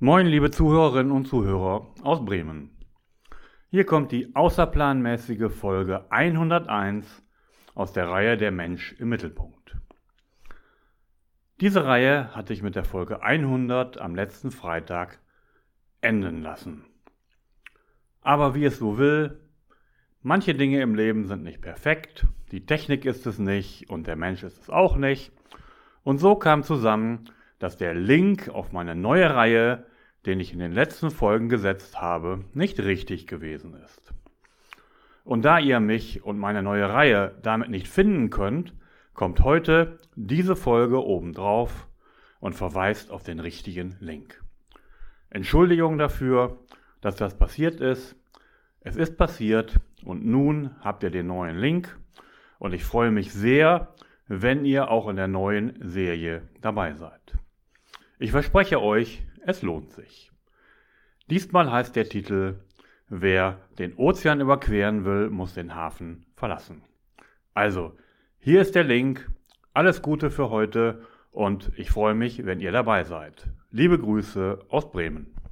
Moin, liebe Zuhörerinnen und Zuhörer aus Bremen. Hier kommt die außerplanmäßige Folge 101 aus der Reihe Der Mensch im Mittelpunkt. Diese Reihe hatte ich mit der Folge 100 am letzten Freitag enden lassen. Aber wie es so will, manche Dinge im Leben sind nicht perfekt, die Technik ist es nicht und der Mensch ist es auch nicht. Und so kam zusammen, dass der Link auf meine neue Reihe, den ich in den letzten Folgen gesetzt habe, nicht richtig gewesen ist. Und da ihr mich und meine neue Reihe damit nicht finden könnt, kommt heute diese Folge obendrauf und verweist auf den richtigen Link. Entschuldigung dafür, dass das passiert ist. Es ist passiert und nun habt ihr den neuen Link und ich freue mich sehr, wenn ihr auch in der neuen Serie dabei seid. Ich verspreche euch, es lohnt sich. Diesmal heißt der Titel: Wer den Ozean überqueren will, muss den Hafen verlassen. Also, hier ist der Link. Alles Gute für heute und ich freue mich, wenn ihr dabei seid. Liebe Grüße aus Bremen.